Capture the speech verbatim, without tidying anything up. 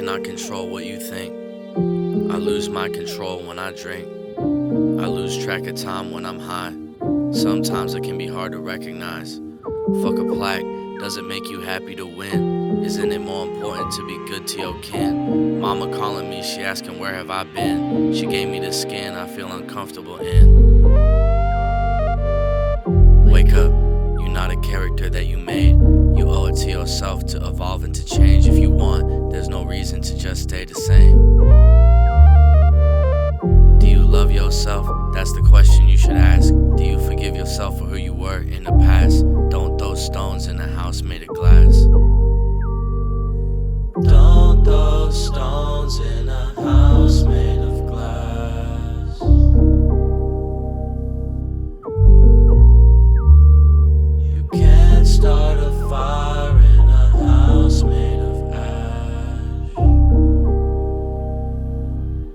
cannot control what you think. I lose my control when I drink. I lose track of time when I'm high. Sometimes it can be hard to recognize. Fuck a plaque, does it make you happy to win? Isn't it more important to be good to your kin? Mama calling me, she asking where have I been? She gave me the skin I feel uncomfortable in. Wake up, you're not a character that you made. You owe it to yourself to evolve and to change. If you want, there's no reason to just stay the same. Do you love yourself? That's the question you should ask. Do you forgive yourself for who you were in the past? Don't throw stones in a house made of glass. Don't throw stones in